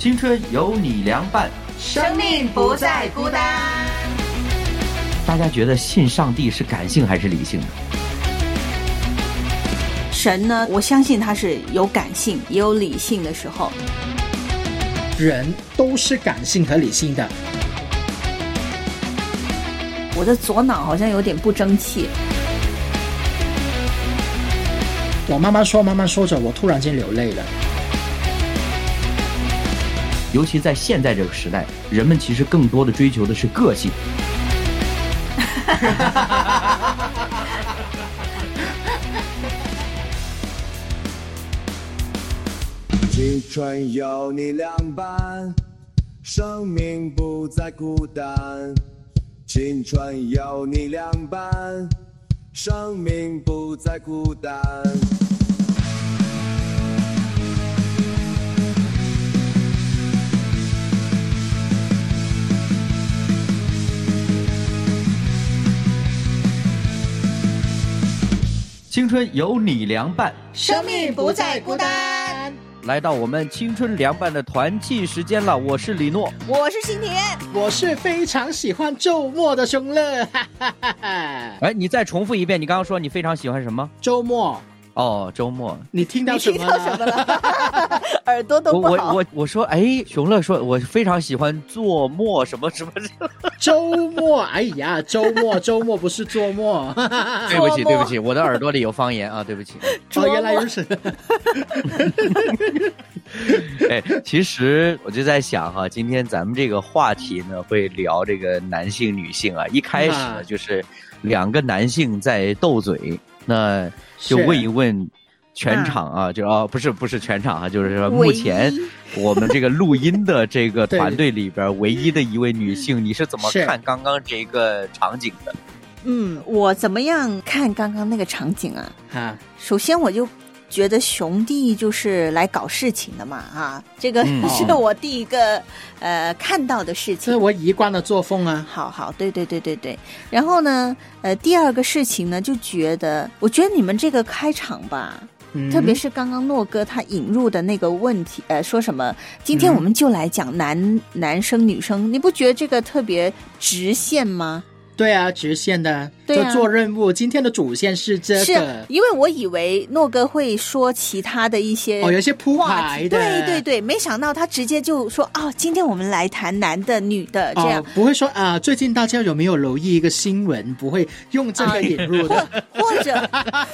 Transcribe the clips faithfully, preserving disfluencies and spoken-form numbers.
青春有你凉拌， 生命不再孤单。 大家觉得信上帝是感性还是理性的？ 神呢，我相信他是有感性也有理性的时候。 人都是感性和理性的。 我的左脑好像有点不争气。 我慢慢说慢慢说着，我突然间流泪了。 尤其在现在这个时代，人们其实更多的追求的是个性。 青春有你凉拌，生命不再孤单。青春有你凉拌，生命不再孤单。 青春有你凉拌， 生命不再孤单。 来到我们青春凉拌的团契时间了，我是李诺， 我是新田， 我是非常喜欢周末的熊乐。 哎，你再重复一遍，你刚刚说你非常喜欢什么？ 周末。 哦，周末。 你听到什么了？ 你听到什么了？耳朵都不好。 我我我说，哎，熊乐说，我非常喜欢做末什么什么。 周末，哎呀，周末周末不是做末。 对不起对不起，我的耳朵里有方言啊，对不起。 哦，原来如此。 哎，其实我就在想哈，今天咱们这个话题呢，会聊这个男性女性啊。一开始呢，就是两个男性在斗嘴，那就问一问全场啊，就哦，不是不是全场啊，就是说目前我们这个录音的这个团队里边唯一的一位女性，你是怎么看刚刚这个场景的？ 嗯，我怎么样看刚刚那个场景啊？ 啊， 首先我就觉得熊弟就是来搞事情的嘛，啊，这个是我第一个、嗯、呃看到的事情， 这是我一贯的作风啊。 好好，对对对对对。然后呢，呃，第二个事情呢，就觉得，我觉得你们这个开场吧。嗯、特别是刚刚诺哥他引入的那个问题，呃，说什么？今天我们就来讲男、嗯、男生女生，你不觉得这个特别直线吗？ 对啊，直线的， 对啊， 就做任务。今天的主线是这个， 是因为我以为诺哥会说其他的一些哦，有一些铺排的， 对对对，没想到他直接就说啊、哦，今天我们来谈男的、女的这样， 哦、不会说啊，最近大家有没有留意一个新闻？不会用这个引入的， 啊、或, 或者。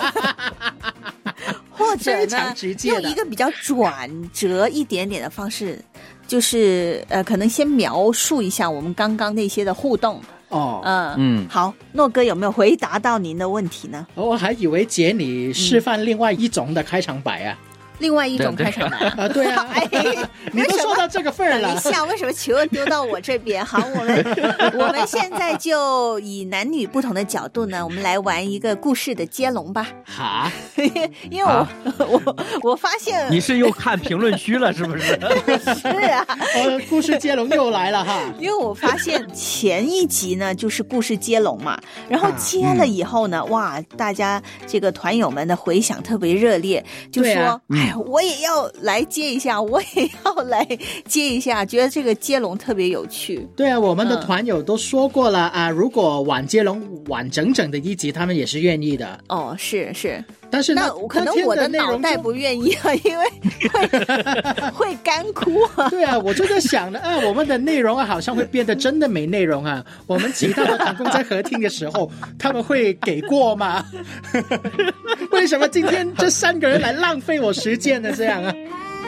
或者呢，用一个比较转折一点点的方式，就是呃，可能先描述一下我们刚刚那些的互动。 哦， 嗯嗯，好，诺哥有没有回答到您的问题呢？ 我还以为姐你示范另外一种的开场白啊。 嗯，另外一种开场白啊，对啊，哎，你都说到这个份儿了。 等一下，为什么球丢到我这边？好，我们我们现在就以男女不同的角度呢，我们来玩一个故事的接龙吧。 好， 因为我、啊、我我发现你是又看评论区了，是不是？ 是啊， 哦，故事接龙又来了哈。 因为我发现前一集呢就是故事接龙嘛，然后接了以后呢，啊嗯、哇，大家这个团友们的回响特别热烈，就说。 啊哎，我也要来接一下，我也要来接一下，觉得这个接龙特别有趣。 对啊，我们的团友都说过了、嗯、啊，如果晚接龙晚整整的一集，他们也是愿意的。 哦，是是。 但是那可能我的脑袋不愿意啊，因为会会干枯啊。 对啊，我就在想呢，啊，我们的内容啊，好像会变得真的没内容啊。我们其他的团工在合听的时候，他们会给过吗？为什么今天这三个人来浪费我时间呢？这样啊？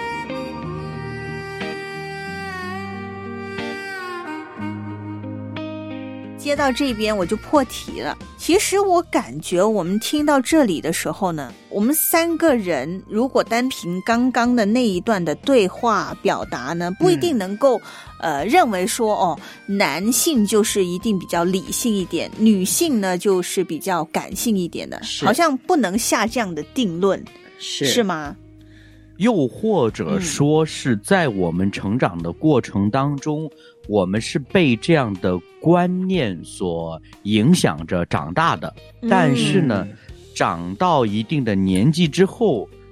接到这边我就破题了。其实我感觉我们听到这里的时候呢，我们三个人如果单凭刚刚的那一段的对话表达呢，不一定能够、嗯、呃认为说哦，男性就是一定比较理性一点，女性呢就是比较感性一点的，好像不能下这样的定论， 是是吗？ 又或者说是在我们成长的过程当中、嗯、我们是被这样的观念所影响着长大的、嗯、但是呢长到一定的年纪之后，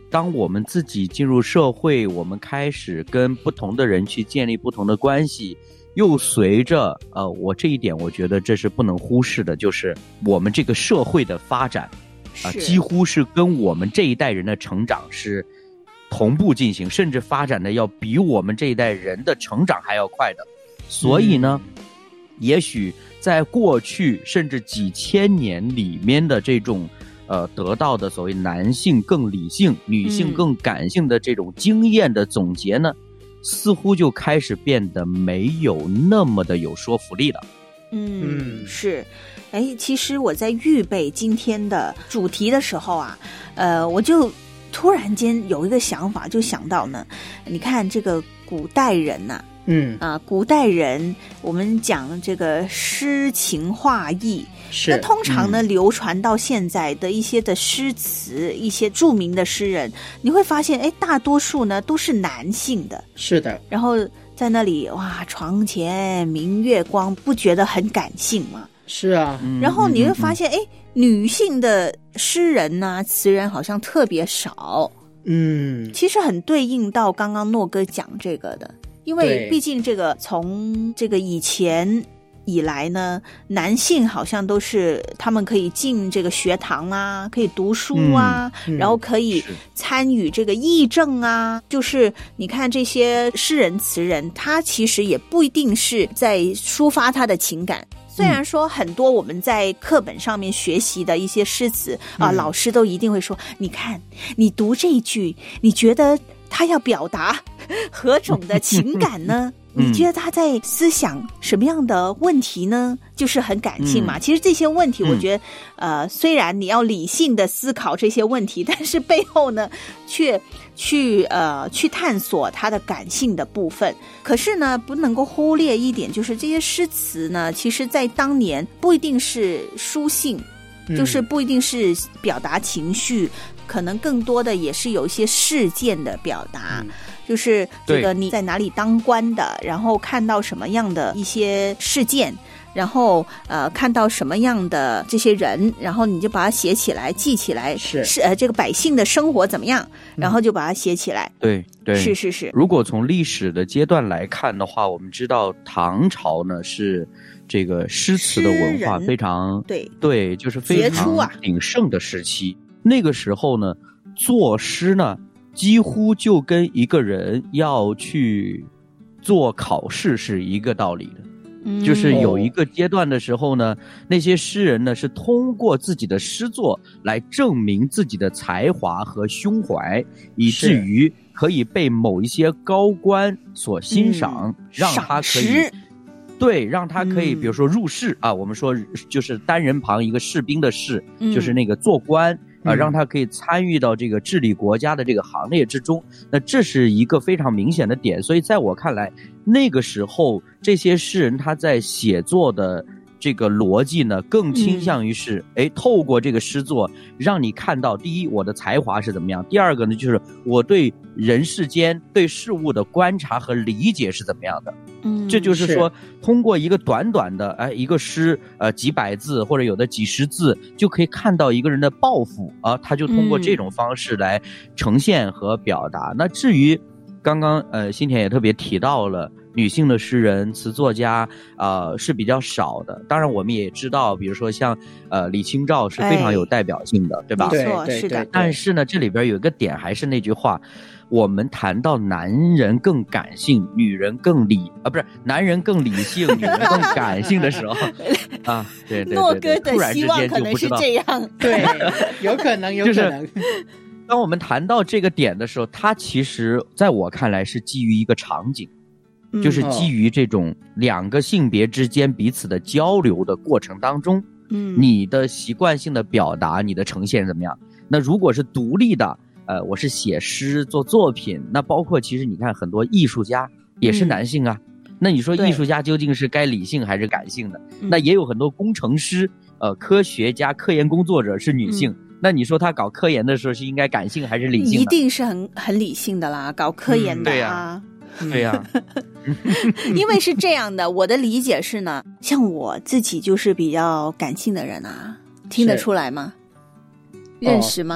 当我们自己进入社会，我们开始跟不同的人去建立不同的关系，又随着呃，我这一点我觉得这是不能忽视的，就是我们这个社会的发展啊、呃，几乎是跟我们这一代人的成长是同步进行，甚至发展的要比我们这一代人的成长还要快的。所以呢、嗯、也许在过去甚至几千年里面的这种呃，得到的所谓男性更理性女性更感性的这种经验的总结呢、嗯、似乎就开始变得没有那么的有说服力了。 嗯，是。哎，其实我在预备今天的主题的时候啊，呃，我就突然间有一个想法，就想到呢，你看这个古代人呐、啊， 嗯啊，古代人我们讲这个诗情画意， 是那通常呢、 嗯、 流传到现在的一些的诗词，一些著名的诗人，你会发现，哎，大多数呢都是男性的， 是的， 然后在那里哇，床前明月光，不觉得很感性吗？ 是啊， 然后你会发现，哎、嗯，女性的诗人呢、词人好像特别少， 嗯， 其实很对应到刚刚诺哥讲这个的。因为毕竟这个从这个以前以来呢，男性好像都是他们可以进这个学堂啊，可以读书啊、嗯、然后可以参与这个议政啊、嗯、就是你看这些诗人词人，他其实也不一定是在抒发他的情感，虽然说很多我们在课本上面学习的一些诗词啊、呃，老师都一定会说，你看你读这一句，你觉得他要表达何种的情感呢？你觉得他在思想什么样的问题呢？就是很感性嘛。嗯、其实这些问题，我觉得，嗯、呃，虽然你要理性的思考这些问题，但是背后呢，却去呃去探索他的感性的部分。可是呢，不能够忽略一点，就是这些诗词呢，其实在当年不一定是书信，嗯、就是不一定是表达情绪。可能更多的也是有一些事件的表达、嗯、就是这个你在哪里当官的，然后看到什么样的一些事件，然后呃看到什么样的这些人，然后你就把它写起来记起来， 是是呃这个百姓的生活怎么样，然后就把它写起来、 嗯、对对， 是是是。 如果从历史的阶段来看的话，我们知道唐朝呢是这个诗词的文化非常对对，就是非常鼎盛的时期。那个时候呢，作诗呢几乎就跟一个人要去做考试是一个道理的、嗯、就是有一个阶段的时候呢，那些诗人呢是通过自己的诗作来证明自己的才华和胸怀，以至于可以被某一些高官所欣赏、嗯、让他可以对，让他可以比如说入仕、嗯、啊，我们说就是单人旁一个士兵的士、嗯、就是那个做官啊、呃，让他可以参与到这个治理国家的这个行列之中，那这是一个非常明显的点。所以在我看来，那个时候这些诗人他在写作的这个逻辑呢，更倾向于是，哎、嗯，透过这个诗作，让你看到，第一，我的才华是怎么样；第二个呢，就是我对人世间、对事物的观察和理解是怎么样的。嗯，这就是说，通过一个短短的哎一个诗，呃几百字或者有的几十字，就可以看到一个人的抱负啊，他就通过这种方式来呈现和表达。嗯、那至于刚刚呃新田也特别提到了女性的诗人、词作家，呃是比较少的。当然我们也知道，比如说像呃李清照是非常有代表性的，哎、对吧？ 没错，是的。 但是呢，这里边有一个点，还是那句话。我们谈到男人更感性，女人更理啊，不是男人更理性，女人更感性的时候啊，对对对， 诺哥的希望可能是这样， 对，有可能，有可能。 就是、当我们谈到这个点的时候，它其实在我看来是基于一个场景，嗯、就是基于这种两个性别之间彼此的交流的过程当中，嗯，你的习惯性的表达，你的呈现怎么样？那如果是独立的。呃，我是写诗做作品，那包括其实你看很多艺术家也是男性啊，嗯、那你说艺术家究竟是该理性还是感性的？那也有很多工程师、呃科学家、科研工作者是女性，嗯、那你说他搞科研的时候是应该感性还是理性的？ 一定是很很理性的啦，搞科研的啊，嗯、对呀、啊，对呀、啊，因为是这样的，我的理解是呢，像我自己就是比较感性的人啊，听得出来吗？认识吗？ 哦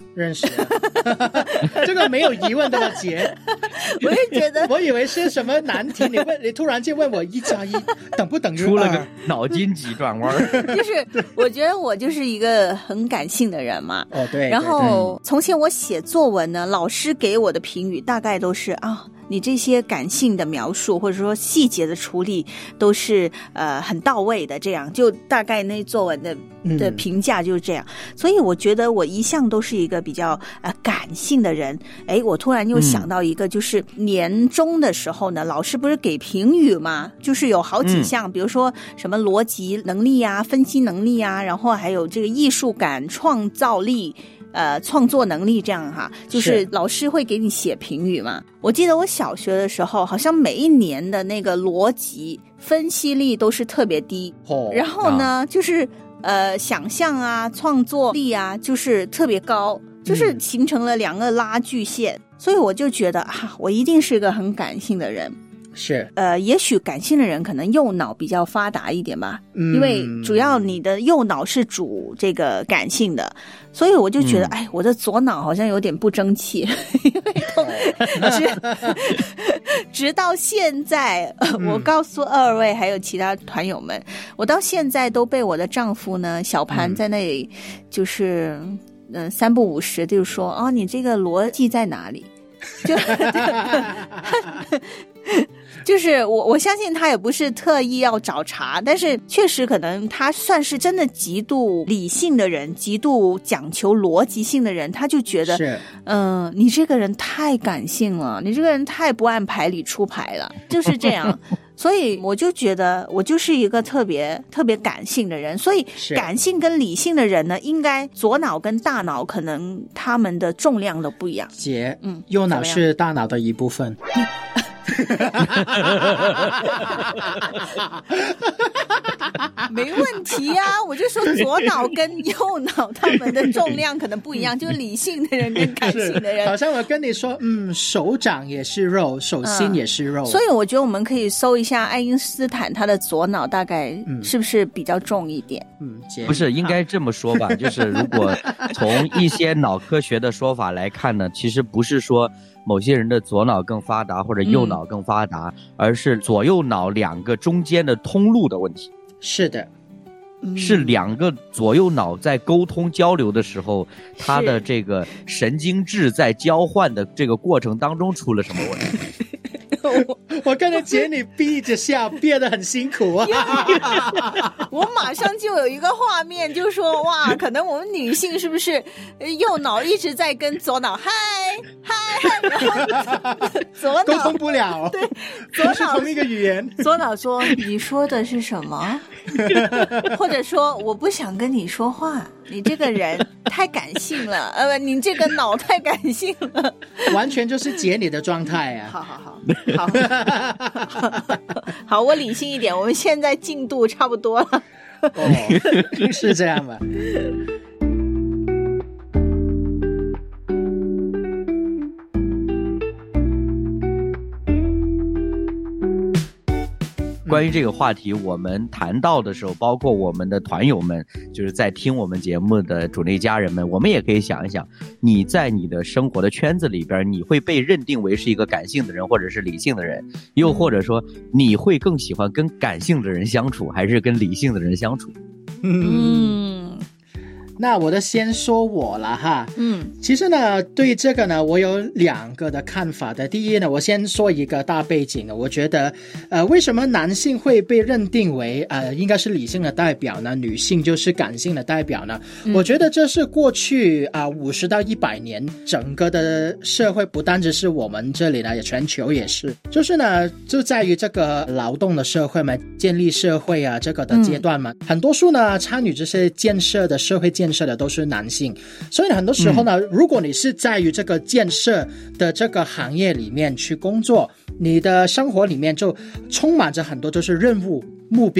认识啊这个没有疑问的了姐我也觉得我以为是什么难题，你问你突然间问我一加一等不等于二， 出了个脑筋急转弯就是我觉得我就是一个很感性的人嘛。 哦对， 然后从前我写作文呢，老师给我的评语大概都是啊，你这些感性的描述或者说细节的处理都是呃很到位的，这样就大概那作文的的评价就是这样、嗯、所以我觉得我一向都是一个比较呃感性的人。诶，我突然又想到一个，就是年终的时候呢、嗯、老师不是给评语吗，就是有好几项、嗯、比如说什么逻辑能力啊、分析能力啊，然后还有这个艺术感、创造力呃，创作能力这样哈，就是老师会给你写评语嘛。我记得我小学的时候，好像每一年的那个逻辑分析力都是特别低，哦、然后呢，啊、就是呃想象啊、创作力啊，就是特别高，就是形成了两个拉锯线。嗯、所以我就觉得啊，我一定是个很感性的人。 是， 呃，也许感性的人可能右脑比较发达一点吧，嗯、因为主要你的右脑是主这个感性的，所以我就觉得，嗯、哎，我的左脑好像有点不争气，因为都直直到现在、呃嗯，我告诉二位还有其他团友们，我到现在都被我的丈夫呢小潘在那里就是嗯、呃、三不五时就说，哦，你这个逻辑在哪里？就就是我我相信他也不是特意要找茬，但是确实可能他算是真的极度理性的人，极度讲求逻辑性的人，他就觉得嗯、呃，你这个人太感性了，你这个人太不按牌理出牌了，就是这样所以我就觉得我就是一个特别特别感性的人，所以感性跟理性的人呢，应该左脑跟大脑可能他们的重量都不一样。 姐，嗯，右脑是大脑的一部分没问题啊，我就说左脑跟右脑他们的重量可能不一样，就是理性的人跟感性的人。 好像我跟你说，嗯，手掌也是肉，手心也是肉、嗯、 所以我觉得我们可以搜一下爱因斯坦他的左脑大概是不是比较重一点。 嗯， 不是，应该这么说吧，就是如果从一些脑科学的说法来看呢，其实不是说某些人的左脑更发达或者右脑更发达、嗯、而是左右脑两个中间的通路的问题。 是的， 是两个左右脑在沟通交流的时候，它的这个神经质在交换的这个过程当中出了什么问题。 我, 我看着姐你闭着笑憋得很辛苦啊我马上就有一个画面，就说哇，可能我们女性是不是右脑一直在跟左脑嗨嗨，然后左脑沟通不了， 对，左脑是同一个语言， 左脑说你说的是什么或者说我不想跟你说话，你这个人太感性了，呃，你这个脑太感性了， 完全就是姐你的状态啊。 好好好好好，我理性一点，我们现在进度差不多了。 哦，是这样吧。 关于这个话题我们谈到的时候，包括我们的团友们就是在听我们节目的主内家人们，我们也可以想一想，你在你的生活的圈子里边，你会被认定为是一个感性的人或者是理性的人，又或者说你会更喜欢跟感性的人相处还是跟理性的人相处？ 嗯，那我就先说我了哈。嗯，其实呢，对这个呢，我有两个的看法的。第一呢，我先说一个大背景，我觉得，呃，为什么男性会被认定为呃应该是理性的代表呢？女性就是感性的代表呢？嗯、我觉得这是过去啊五十到一百年整个的社会，不单只是我们这里呢，也全球也是，就是呢，就在于这个劳动的社会嘛，建立社会啊这个的阶段嘛，嗯、很多数呢参与这些建设的社会建设的都是男性，所以很多时候呢、嗯、如果你是在于这个建设的这个行业里面去工作，你的生活里面就充满着很多就是任务目标，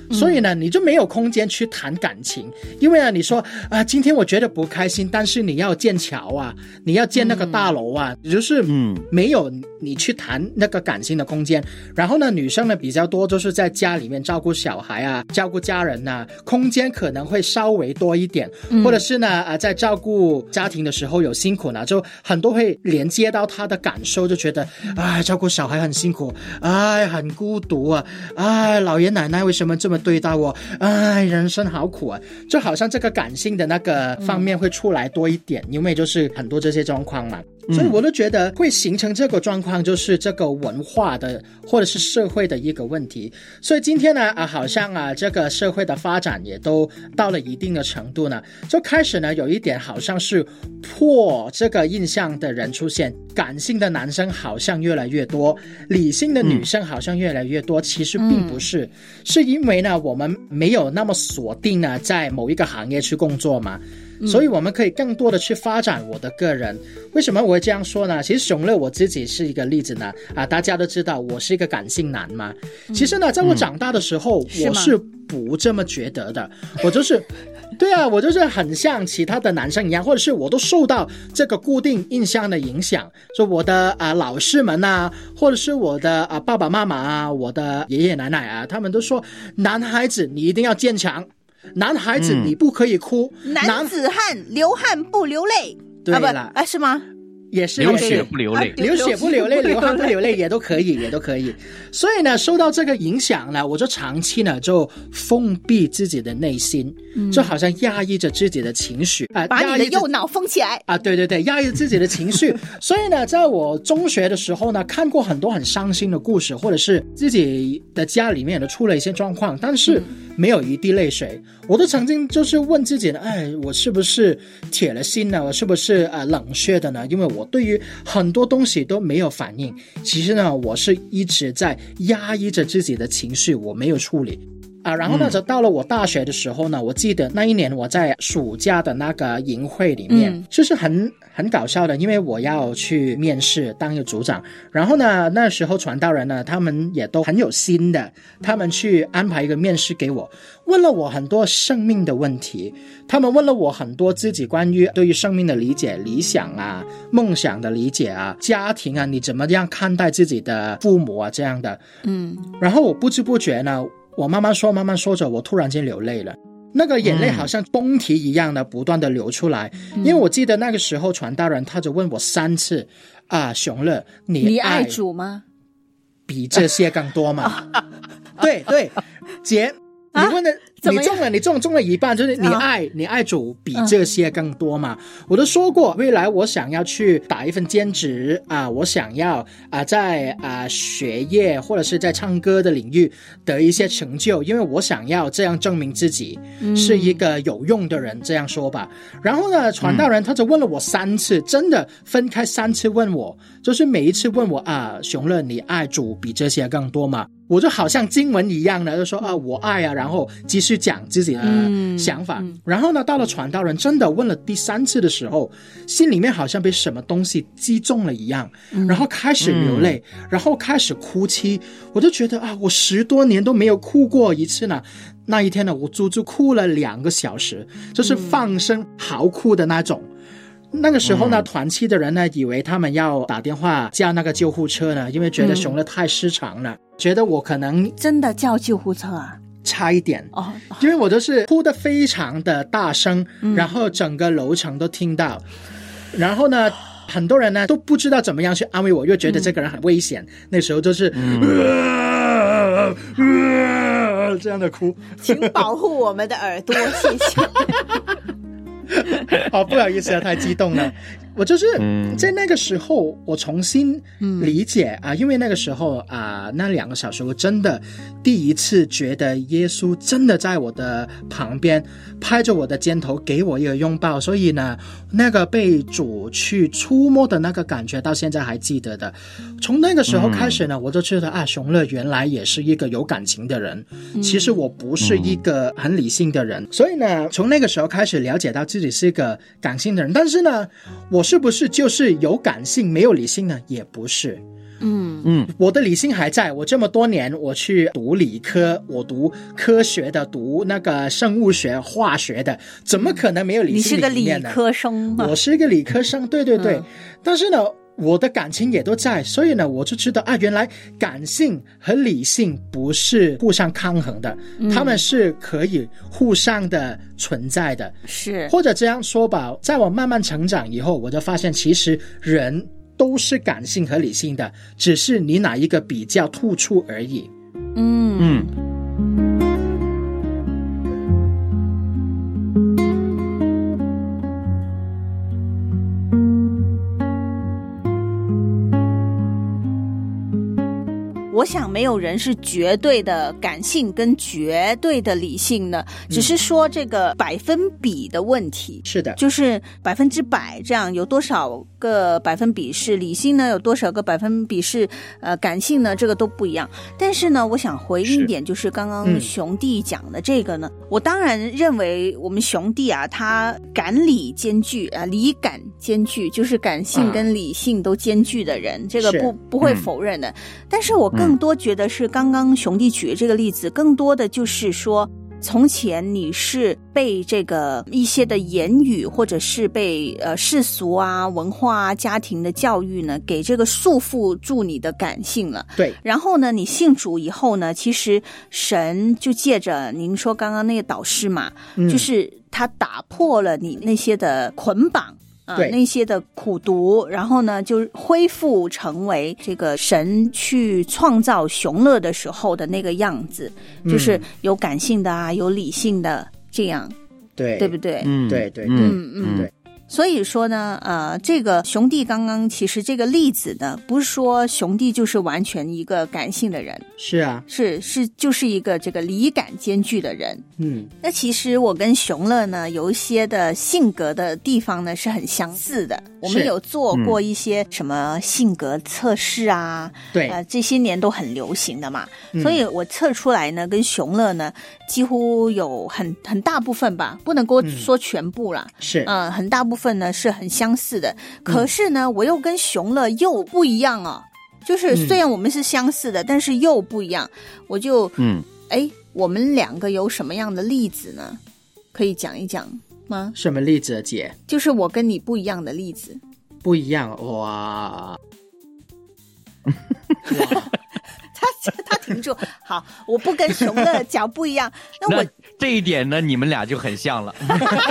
所以呢你就没有空间去谈感情，因为呢你说啊今天我觉得不开心，但是你要建桥啊，你要建那个大楼啊，也就是没有你去谈那个感情的空间。然后呢女生呢比较多就是在家里面照顾小孩啊，照顾家人啊，空间可能会稍微多一点，或者是呢啊在照顾家庭的时候有辛苦呢，就很多会连接到他的感受，就觉得哎照顾小孩很辛苦，哎很孤独啊，哎老爷奶奶为什么这么对待我，哎人生好苦啊，就好像这个感性的那个方面会出来多一点，因为就是很多这些状况嘛。所以我都觉得会形成这个状况就是这个文化的或者是社会的一个问题。所以今天呢啊，好像啊这个社会的发展也都到了一定的程度呢，就开始呢有一点好像是破这个印象的人出现，感性的男生好像越来越多，理性的女生好像越来越多，其实并不是、嗯、是因为呢我们没有那么锁定呢在某一个行业去工作嘛，所以我们可以更多的去发展我的个人。为什么我会这样说呢？其实熊乐我自己是一个例子呢，啊，大家都知道我是一个感性男嘛。其实呢，在我长大的时候，嗯、我是不这么觉得的。我就是，对啊，我就是很像其他的男生一样，或者是我都受到这个固定印象的影响。说我的啊老师们啊，或者是我的啊爸爸妈妈啊，我的爷爷奶奶啊，他们都说男孩子你一定要坚强。男孩子你不可以哭、 嗯、男子汉流汗不流泪， 对了、 啊不啊是吗？ 也是流血不流泪、啊、 流血不流泪流汗不流泪也都可以也都可以。所以呢受到这个影响呢，我就长期呢就封闭自己的内心、嗯、就好像压抑着自己的情绪、呃、 把你的右脑封起来啊，对对对，压抑自己的情绪所以呢在我中学的时候呢，看过很多很伤心的故事，或者是自己的家里面都出了一些状况，但是没有一滴泪水。我都曾经就是问自己呢，哎，我是不是铁了心呢？我是不是呃冷血的呢？因为我对于很多东西都没有反应。其实呢，我是一直在压抑着自己的情绪，我没有处理。啊，然后呢，就到了我大学的时候呢，我记得那一年我在暑假的那个营会里面，嗯、就是很很搞笑的，因为我要去面试当一个组长，然后呢，那时候传道人呢，他们也都很有心的，他们去安排一个面试给我，问了我很多生命的问题，他们问了我很多自己关于对于生命的理解、理想啊、梦想的理解啊、家庭啊，你怎么样看待自己的父母啊这样的，嗯，然后我不知不觉呢。我慢慢说慢慢说着，我突然间流泪了，那个眼泪好像崩堤一样的不断的流出来、嗯、因为我记得那个时候传道人他就问我三次啊，熊乐你爱你爱主吗？ 比这些更多吗？对对，姐你问的、啊、你中了你中中了一半，就是你爱、啊、你爱主比这些更多嘛、嗯、我都说过未来我想要去打一份兼职啊，我想要啊在啊学业或者是在唱歌的领域得一些成就，因为我想要这样证明自己是一个有用的人、嗯、这样说吧。然后呢传道人他就问了我三次、嗯、真的分开三次问我，就是每一次问我啊，熊乐你爱主比这些更多吗？我就好像经文一样的就说啊我爱啊，然后继续讲自己的想法、嗯嗯、然后呢到了传道人真的问了第三次的时候，心里面好像被什么东西击中了一样、嗯、然后开始流泪、嗯、然后开始哭泣。我就觉得啊我十多年都没有哭过一次呢。那一天呢我足足哭了两个小时，就是放声嚎哭的那种、嗯、那个时候呢、嗯、团契的人呢以为他们要打电话叫那个救护车呢，因为觉得熊乐太失常了、嗯、觉得我可能真的叫救护车啊， 差一点哦，因为我就是哭得非常的大声、嗯、然后整个楼层都听到，然后呢很多人呢都不知道怎么样去安慰我，又觉得这个人很危险、嗯、那时候就是、嗯呃呃、这样的哭， 请保护我们的耳朵谢谢哦，不好意思啊，太激动了。我就是在那个时候我重新理解、嗯、啊，因为那个时候啊，那两个小时我真的第一次觉得耶稣真的在我的旁边拍着我的肩头给我一个拥抱，所以呢那个被主去触摸的那个感觉到现在还记得的。从那个时候开始呢、嗯、我就知道啊，熊乐原来也是一个有感情的人、嗯、其实我不是一个很理性的人、嗯、所以呢从那个时候开始了解到自己是一个感性的人。但是呢我是不是就是有感性没有理性呢？也不是， 嗯嗯，我的理性还在，我这么多年我去读理科，我读科学的，读那个生物学、化学的，怎么可能没有理性的一面呢？ 你是个理科生吗？ 我是一个理科生，对对对。嗯、但是呢，我的感情也都在，所以呢，我就知道啊，原来感性和理性不是互相抗衡的，嗯、他们是可以互相的存在的。 是， 或者这样说吧，在我慢慢成长以后，我就发现其实人都是感性和理性的，只是你哪一个比较突出而已。 嗯嗯。我想没有人是绝对的感性跟绝对的理性的，只是说这个百分比的问题。 是的， 就是百分之百这样，有多少个百分比是理性呢？有多少个百分比是呃感性呢？这个都不一样。但是呢，我想回应一点，就是刚刚熊弟讲的这个呢，嗯、我当然认为我们熊弟啊，他感理兼具啊，理感兼具，就是感性跟理性都兼具的人，啊、这个不不会否认的。嗯、但是我更更多觉得是刚刚熊弟举的这个例子，更多的就是说，从前你是被这个一些的言语，或者是被呃世俗啊、文化啊、家庭的教育呢，给这个束缚住你的感性了。 对。 然后呢，你信主以后呢，其实神就借着您说刚刚那个导师嘛，嗯、就是他打破了你那些的捆绑。啊，那些的苦读，然后呢，就恢复成为这个神去创造熊乐的时候的那个样子，嗯、就是有感性的啊，有理性的这样， 对， 对不对？ 嗯，对对， 嗯嗯对。所以说呢，呃，这个熊弟刚刚其实这个例子呢，不是说熊弟就是完全一个感性的人， 是啊， 是是就是一个这个理感兼具的人。 嗯， 那其实我跟熊乐呢有一些的性格的地方呢是很相似的。我们有做过一些什么性格测试啊， 对、 嗯，呃，这些年都很流行的嘛，嗯、所以我测出来呢，跟熊乐呢几乎有很很大部分吧，不能够说全部啦， 嗯、是， 嗯、呃，很大部分呢是很相似的。可是呢，我又跟熊乐又不一样啊，就是虽然我们是相似的，嗯、但是又不一样。我就，嗯，哎，我们两个有什么样的例子呢？可以讲一讲吗？ 什么例子，姐？ 就是我跟你不一样的例子。 不一样，哇！ 他他停住，好，我不跟熊乐讲不一样。那我那这一点呢，你们俩就很像了。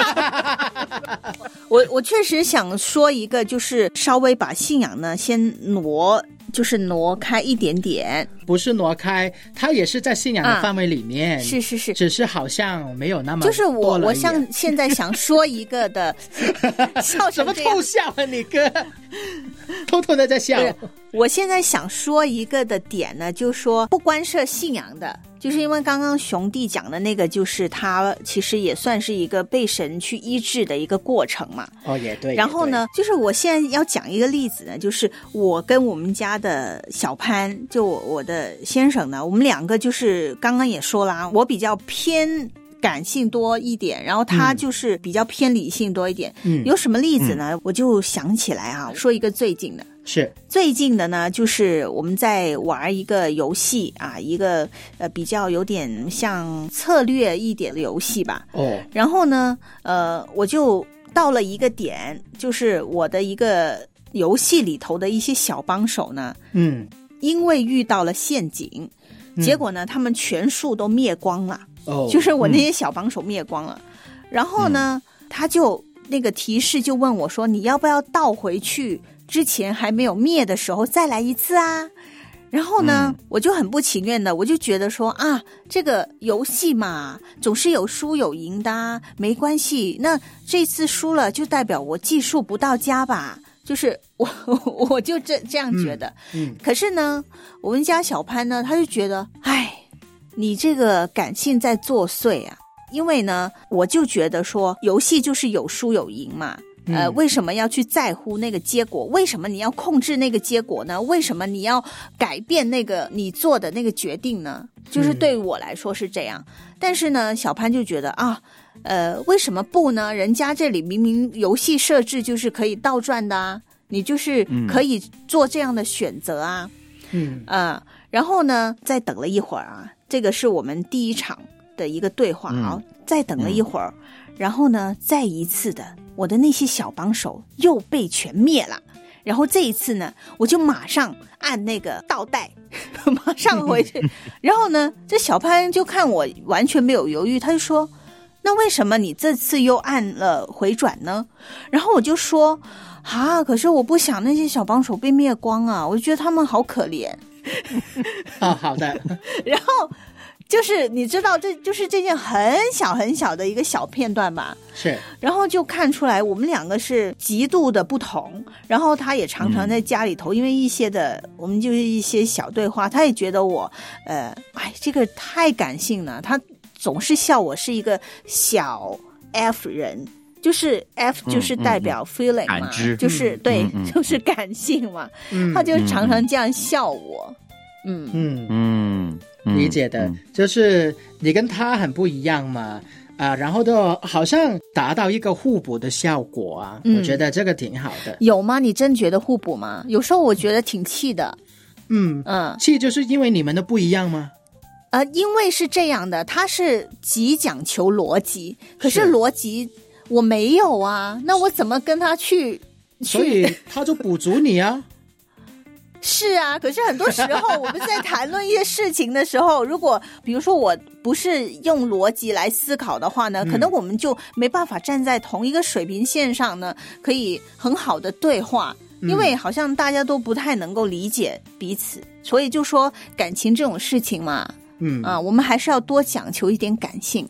我我确实想说一个，就是稍微把信仰呢先挪，就是挪开一点点。 不是挪开，它也是在信仰的范围里面。 啊、是是是， 只是好像没有那么就是我我像现在想说一个的，笑什么偷笑啊，你哥，偷偷的在笑。 我现在想说一个的点呢，就是说不关涉信仰的。就是因为刚刚熊弟讲的那个，就是他其实也算是一个被神去医治的一个过程嘛。 哦，也对。 然后呢，就是我现在要讲一个例子呢，就是我跟我们家的小潘，就我我的先生呢，我们两个就是刚刚也说了，我比较偏感性多一点，然后他就是比较偏理性多一点。嗯，有什么例子呢？嗯、我就想起来啊，说一个最近的。 是最近的呢，就是我们在玩一个游戏啊，一个呃比较有点像策略一点的游戏吧。 哦， 然后呢，呃，我就到了一个点，就是我的一个游戏里头的一些小帮手呢， 嗯， 因为遇到了陷阱，结果呢，嗯、他们全数都灭光了。 哦， 就是我那些小帮手灭光了。嗯、然后呢，他就那个提示就问我说：“你要不要倒回去？”之前还没有灭的时候再来一次啊，然后呢、嗯、我就很不情愿的，我就觉得说啊，这个游戏嘛总是有输有赢的啊，没关系，那这次输了就代表我技术不到家吧，就是我我就这这样觉得。 嗯，嗯可是呢我们家小潘呢他就觉得，哎，你这个感性在作祟啊，因为呢我就觉得说游戏就是有输有赢嘛，呃，为什么要去在乎那个结果？为什么你要控制那个结果呢？为什么你要改变那个你做的那个决定呢？就是对我来说是这样。嗯、但是呢，小潘就觉得啊，呃，为什么不呢？人家这里明明游戏设置就是可以倒转的啊， 你就是可以做这样的选择啊。 嗯呃，然后呢，再等了一会儿啊，这个是我们第一场的一个对话啊，嗯、再等了一会儿，嗯、然后呢，再一次的，我的那些小帮手又被全灭了。然后这一次呢，我就马上按那个倒带，马上回去。然后呢，这小潘就看我完全没有犹豫，他就说：“那为什么你这次又按了回转呢？”然后我就说：“啊，可是我不想那些小帮手被灭光啊，我就觉得他们好可怜。” 哦，好的。 然后就是你知道，这就是这件很小很小的一个小片段吧？ 是。然后就看出来我们两个是极度的不同。然后他也常常在家里头，嗯、因为一些的我们就是一些小对话，他也觉得我呃，哎，这个太感性了。他总是笑我是一个小 F 人，就是 F 就是代表 feeling 嘛， 嗯嗯嗯、 就是对、 嗯嗯， 就是感性嘛。嗯、他就常常这样笑我。嗯嗯嗯。 理解的、嗯、就是你跟他很不一样嘛，啊，然后都好像达到一个互补的效果啊、嗯、我觉得这个挺好的。 有吗？你真觉得互补吗？有时候我觉得挺气的。 嗯嗯，气就是因为你们的不一样吗？ 呃，因为是这样的，他是极讲求逻辑，可是逻辑我没有啊，那我怎么跟他去？ 所以他就补足你啊。 是啊，可是很多时候我们在谈论一些事情的时候，如果比如说我不是用逻辑来思考的话呢，可能我们就没办法站在同一个水平线上呢，可以很好的对话，因为好像大家都不太能够理解彼此，所以就说感情这种事情嘛，嗯啊，我们还是要多讲求一点感性。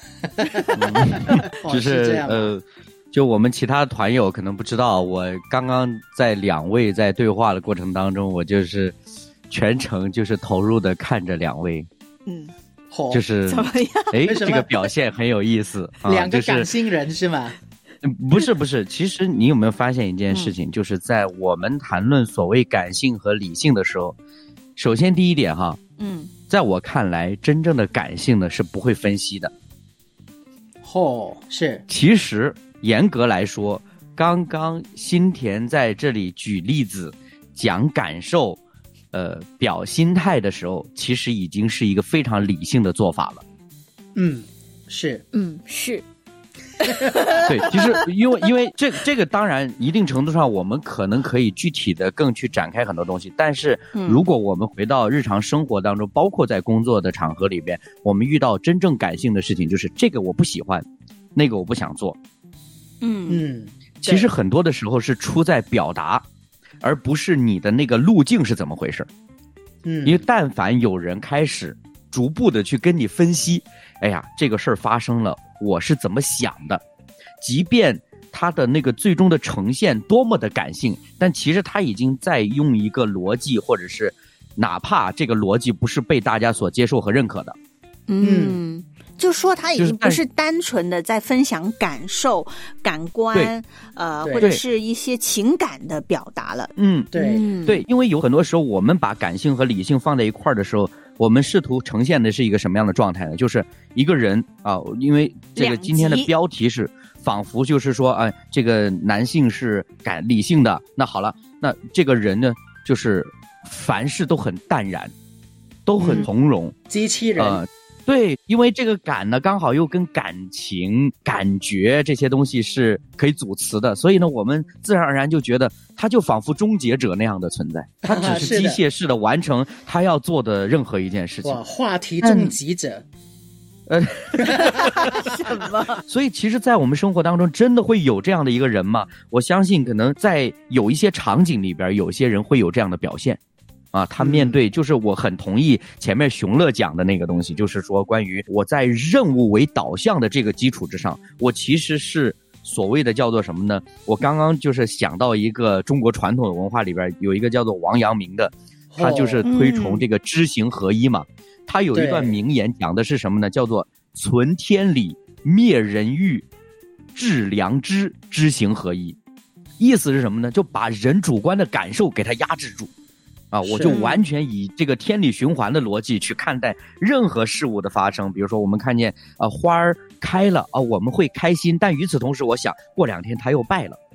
只是呃。就我们其他团友可能不知道，我刚刚在两位在对话的过程当中，我就是全程就是投入的看着两位， 嗯， 就是怎么样？ 哎，这个表现很有意思。啊、 两个感性人是吗？ 不是不是，其实你有没有发现一件事情，嗯、就是在我们谈论所谓感性和理性的时候，首先第一点哈，嗯，在我看来，真正的感性呢是不会分析的。 哦，是， 其实。严格来说，刚刚新田在这里举例子讲感受呃表心态的时候，其实已经是一个非常理性的做法了。 嗯，是， 嗯是。 对，其实因为因为这这个当然一定程度上我们可能可以具体的更去展开很多东西，但是如果我们回到日常生活当中，包括在工作的场合里边，我们遇到真正感性的事情，就是这个我不喜欢，那个我不想做。 嗯嗯， 其实很多的时候是出在表达，而不是你的那个路径是怎么回事。 嗯， 因为但凡有人开始逐步的去跟你分析，哎呀，这个事儿发生了，我是怎么想的，即便他的那个最终的呈现多么的感性，但其实他已经在用一个逻辑，或者是哪怕这个逻辑不是被大家所接受和认可的。 嗯。就说他已经不是单纯的在分享感受、感官，呃，或者是一些情感的表达了。 嗯， 对对，因为有很多时候我们把感性和理性放在一块儿的时候，我们试图呈现的是一个什么样的状态呢？就是一个人啊，因为这个今天的标题是仿佛就是说，啊、呃，这个男性是感理性的。那好了，那这个人呢，就是凡事都很淡然，都很从容， 嗯、机器人。 呃对，因为这个感呢，刚好又跟感情、感觉这些东西是可以组词的，所以呢，我们自然而然就觉得他就仿佛终结者那样的存在，他只是机械式的完成他要做的任何一件事情。 哇，话题终极者。 呃， 什么？ 所以其实在我们生活当中真的会有这样的一个人吗？我相信可能在有一些场景里边，有些人会有这样的表现。啊，他面对就是我很同意前面熊乐讲的那个东西，就是说关于我在任务为导向的这个基础之上，我其实是所谓的叫做什么呢？我刚刚就是想到一个中国传统的文化里边有一个叫做王阳明的，他就是推崇这个知行合一嘛。他有一段名言讲的是什么呢？叫做存天理，灭人欲，致良知，知行合一。意思是什么呢？就把人主观的感受给它压制住。啊，我就完全以这个天理循环的逻辑去看待任何事物的发生。比如说我们看见啊、呃、花儿开了啊、呃，我们会开心，但与此同时我想过两天它又败了。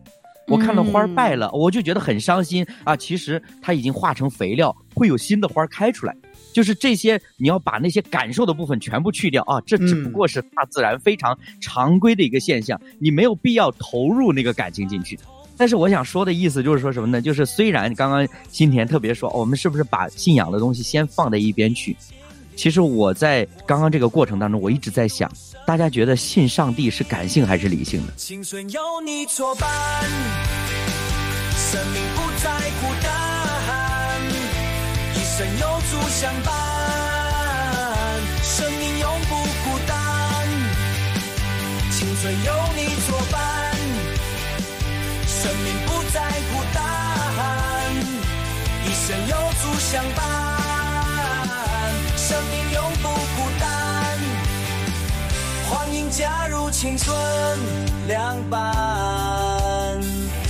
我看到花败了，我就觉得很伤心啊。其实它已经化成肥料，会有新的花开出来。就是这些，你要把那些感受的部分全部去掉啊，这只不过是大自然非常常规的一个现象，你没有必要投入那个感情进去。但是我想说的意思就是说什么呢？就是虽然刚刚新田特别说，我们是不是把信仰的东西先放在一边去？其实我在刚刚这个过程当中，我一直在想，大家觉得信上帝是感性还是理性的？ 青春有你作伴，生命不再孤单，一生有主相伴，生命永不孤单。青春有你作伴，生命不再孤单，一生有主相伴，生命永不孤单。欢迎加入青春凉拌。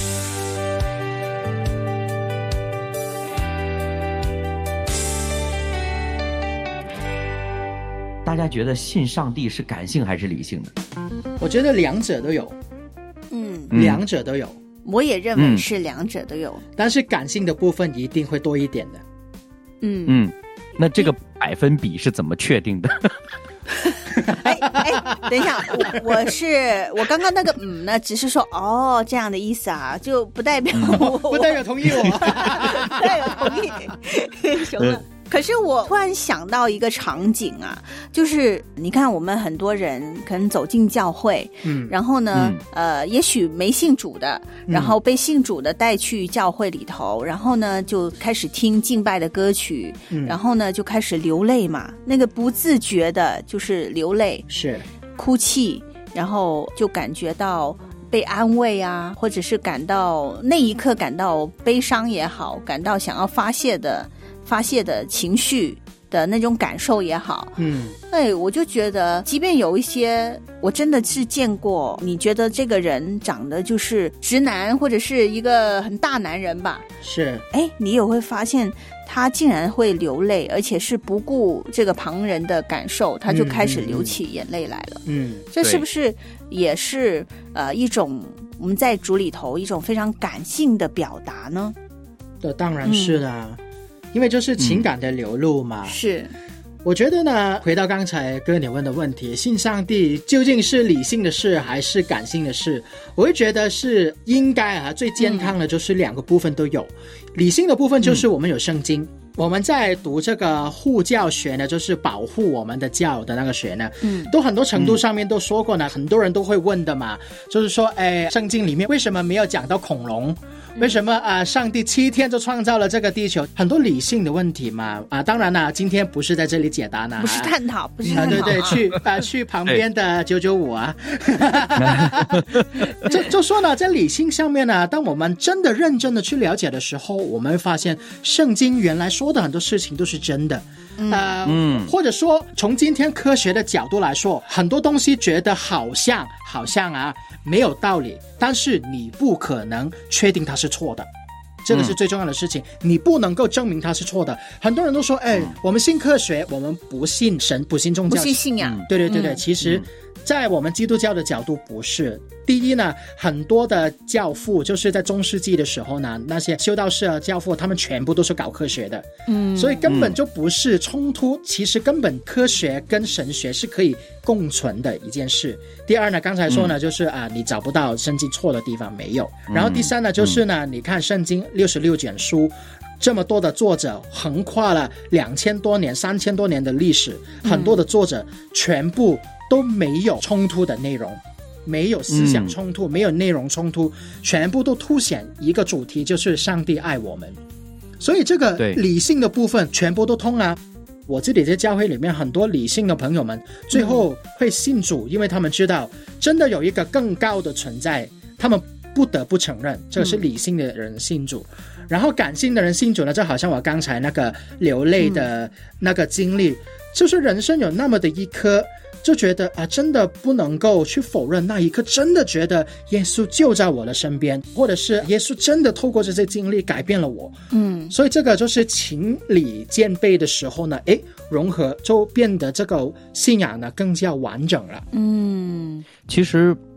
大家觉得信上帝是感性还是理性的？ 我觉得两者都有， 嗯， 两者都有。 我也认为是两者都有， 嗯、但是感性的部分一定会多一点的。 嗯嗯，那这个百分比是怎么确定的？ 哎哎，等一下，我我是我刚刚那个嗯呢，只是说哦这样的意思啊，就不代表我、 嗯、不代表同意我， 不代表同意，什么？可是我突然想到一个场景啊，就是你看我们很多人可能走进教会，嗯，然后呢，嗯、呃，也许没信主的，然后被信主的带去教会里头，然后呢就开始听敬拜的歌曲，嗯，然后呢就开始流泪嘛，那个不自觉的就是流泪， 是哭泣，然后就感觉到被安慰啊，或者是感到那一刻感到悲伤也好，感到想要发泄的。发泄的情绪的那种感受也好， 嗯， 哎，我就觉得，即便有一些我真的是见过，你觉得这个人长得就是直男或者是一个很大男人吧， 是， 哎，你也会发现他竟然会流泪，而且是不顾这个旁人的感受，他就开始流起眼泪来了。 嗯， 这是不是也是呃一种我们在主里头一种非常感性的表达呢？ 这当然是啦。嗯，因为就是情感的流露嘛， 嗯、是。 我觉得呢，回到刚才哥你问的问题，信上帝究竟是理性的事还是感性的事？我会觉得是应该啊，最健康的就是两个部分都有。嗯、理性的部分就是我们有圣经，嗯、我们在读这个护教学呢，就是保护我们的教的那个学呢，嗯，都很多程度上面都说过呢，嗯、很多人都会问的嘛，就是说，哎，圣经里面为什么没有讲到恐龙？为什么啊、呃？上帝七天就创造了这个地球，很多理性的问题嘛啊！当然啦，今天不是在这里解答呢， 不是探讨，不是探讨， 啊、对对，去啊、呃、去旁边的九九五啊，就就说呢，在理性上面呢，当我们真的认真的去了解的时候，我们会发现圣经原来说的很多事情都是真的。呃，嗯，或者说从今天科学的角度来说，很多东西觉得好像好像啊没有道理，但是你不可能确定它是错的，这个是最重要的事情，嗯、你不能够证明它是错的。很多人都说，哎，嗯、我们信科学，我们不信神，不信宗教， 不信信仰。 对对对对，嗯、其实。在我们基督教的角度不是，第一呢，很多的教父就是在中世纪的时候呢，那些修道士啊教父他们全部都是搞科学的，嗯，所以根本就不是冲突，其实根本科学跟神学是可以共存的一件事。第二呢，刚才说呢，嗯、就是啊，你找不到圣经错的地方没有，然后第三呢，就是呢，嗯、你看圣经六十六卷书。这么多的作者横跨了两千多年、三千多年的历史，很多的作者全部都没有冲突的内容，没有思想冲突，嗯、没有内容冲突，全部都凸显一个主题，就是上帝爱我们。所以这个理性的部分全部都通啊。我自己在教会里面，很多理性的朋友们最后会信主，嗯、因为他们知道真的有一个更高的存在，他们不得不承认这是理性的人信主。嗯然后感性的人信主呢，就好像我刚才那个流泪的那个经历，嗯、就是人生有那么的一刻，就觉得啊，真的不能够去否认那一刻，真的觉得耶稣就在我的身边，或者是耶稣真的透过这些经历改变了我。嗯，所以这个就是情理兼备的时候呢，诶，融合就变得这个信仰呢更加完整了。 嗯， 其实。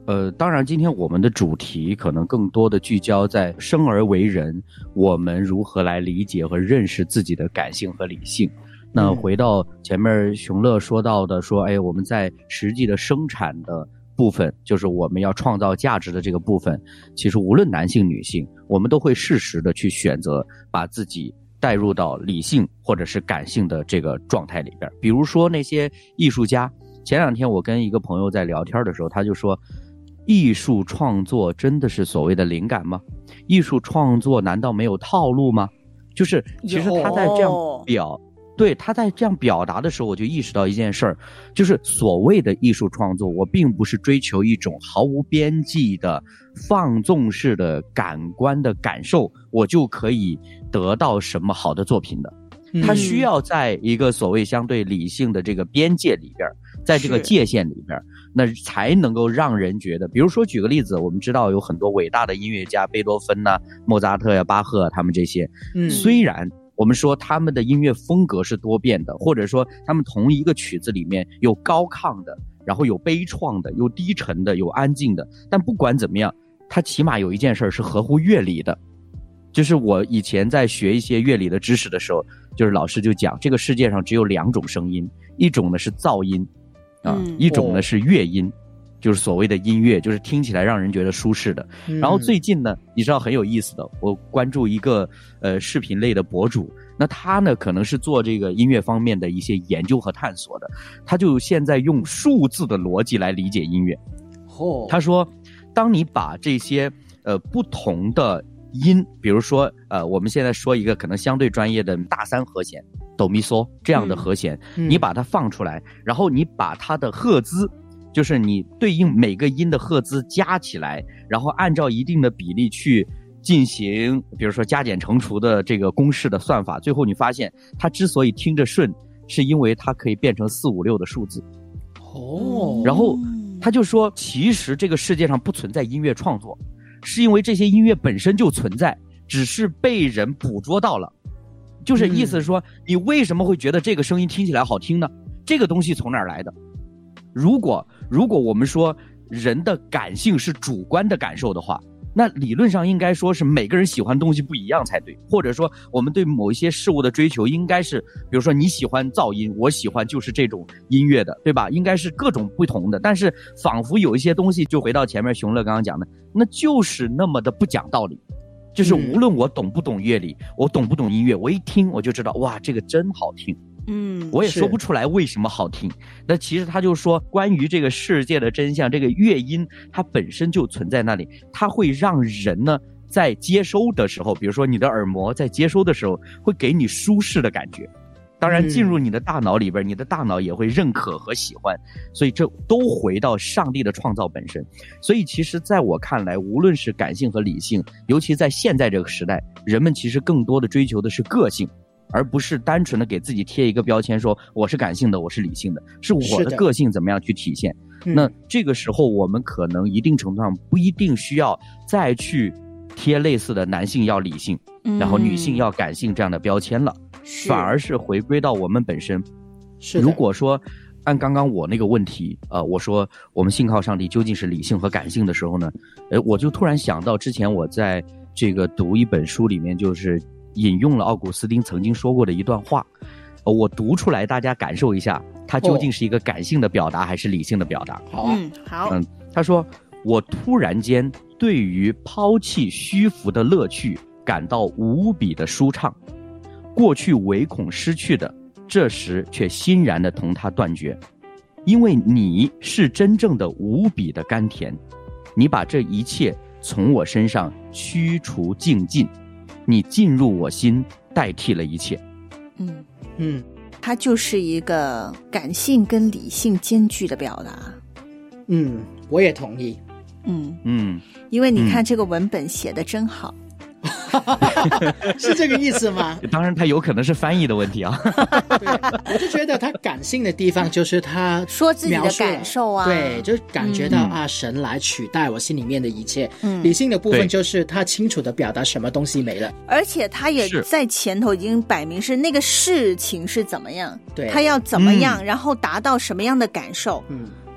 呃，当然今天我们的主题可能更多的聚焦在生而为人，我们如何来理解和认识自己的感性和理性。那回到前面熊乐说到的说，哎，我们在实际的生产的部分，就是我们要创造价值的这个部分，其实无论男性女性，我们都会适时的去选择把自己带入到理性或者是感性的这个状态里边。比如说那些艺术家，前两天我跟一个朋友在聊天的时候，他就说，艺术创作真的是所谓的灵感吗？艺术创作难道没有套路吗？就是其实他在这样表对他在这样表达的时候，我就意识到一件事儿，就是所谓的艺术创作，我并不是追求一种毫无边际的放纵式的感官的感受，我就可以得到什么好的作品的。它需要在一个所谓相对理性的这个边界里边，在这个界限里边，那才能够让人觉得，比如说举个例子，我们知道有很多伟大的音乐家，贝多芬呐、啊、莫扎特呀、巴赫他们这些，嗯，虽然我们说他们的音乐风格是多变的，或者说他们同一个曲子里面有高亢的，然后有悲怆的，有低沉的，有安静的，但不管怎么样，它起码有一件事是合乎乐理的。就是我以前在学一些乐理的知识的时候，就是老师就讲，这个世界上只有两种声音，一种呢是噪音啊、嗯，一种呢是乐音，就是所谓的音乐，就是听起来让人觉得舒适的。嗯、然后最近呢，你知道很有意思的，我关注一个呃视频类的博主，那他呢可能是做这个音乐方面的一些研究和探索的，他就现在用数字的逻辑来理解音乐。哦，他说，当你把这些呃不同的音，比如说呃我们现在说一个可能相对专业的大三和弦哆咪嗦这样的和弦、嗯、你把它放出来，然后你把它的赫兹，就是你对应每个音的赫兹加起来，然后按照一定的比例去进行比如说加减乘除的这个公式的算法，最后你发现它之所以听着顺，是因为它可以变成四五六的数字。哦，然后他就说，其实这个世界上不存在音乐创作，是因为这些音乐本身就存在，只是被人捕捉到了。就是意思是说、嗯、你为什么会觉得这个声音听起来好听呢？这个东西从哪儿来的？如果如果我们说人的感性是主观的感受的话，那理论上应该说是每个人喜欢的东西不一样才对，或者说我们对某一些事物的追求应该是，比如说你喜欢噪音，我喜欢就是这种音乐的，对吧？应该是各种不同的，但是仿佛有一些东西，就回到前面熊乐刚刚讲的，那就是那么的不讲道理。就是无论我懂不懂乐理、嗯、我懂不懂音乐，我一听我就知道，哇，这个真好听。嗯，我也说不出来为什么好听。那其实他就说，关于这个世界的真相，这个乐音它本身就存在那里，它会让人呢在接收的时候，比如说你的耳膜在接收的时候，会给你舒适的感觉。当然进入你的大脑里边、嗯、你的大脑也会认可和喜欢，所以这都回到上帝的创造本身。所以其实在我看来，无论是感性和理性，尤其在现在这个时代，人们其实更多的追求的是个性，而不是单纯的给自己贴一个标签说我是感性的，我是理性的，是我的个性怎么样去体现。那这个时候我们可能一定程度上不一定需要再去贴类似的男性要理性、嗯、然后女性要感性这样的标签了，反而是回归到我们本身。是，如果说按刚刚我那个问题，呃，我说我们信靠上帝究竟是理性和感性的时候呢，呃，我就突然想到之前我在这个读一本书里面，就是引用了奥古斯丁曾经说过的一段话，呃，我读出来，大家感受一下，它究竟是一个感性的表达还是理性的表达？好、哦，嗯，好，嗯，他说，我突然间对于抛弃虚浮的乐趣感到无比的舒畅。过去唯恐失去的，这时却欣然地同它断绝，因为你是真正的无比的甘甜，你把这一切从我身上驱除净尽，你进入我心，代替了一切。 嗯嗯，它就是一个感性跟理性兼具的表达。 嗯，我也同意。 嗯嗯，因为你看这个文本写得真好。 是这个意思吗？ 当然它有可能是翻译的问题啊。 对，我就觉得他感性的地方就是他说自己的感受啊， 对，就感觉到、嗯、啊神来取代我心里面的一切、嗯、理性的部分就是他清楚的表达什么东西没了， 而且他也在前头已经摆明是那个事情是怎么样，对，他要怎么样、嗯、然后达到什么样的感受，嗯，